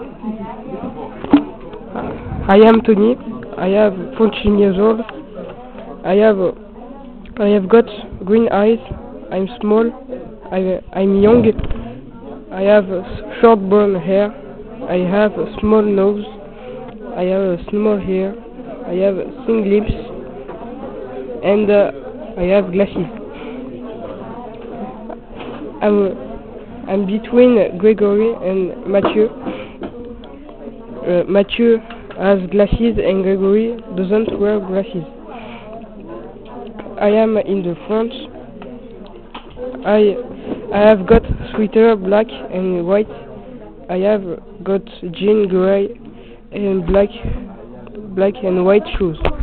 I am Tony. I have 14 years old. I have I have got green eyes. I'm small. I'm young. I have short brown hair. I have a small nose. I have a small hair. I have thin lips, and I have glasses. I'm between Gregory and Mathieu. Mathieu has glasses and Gregory doesn't wear glasses. I am in the front. I have got sweater black and white. I have got jean gray and black and white shoes.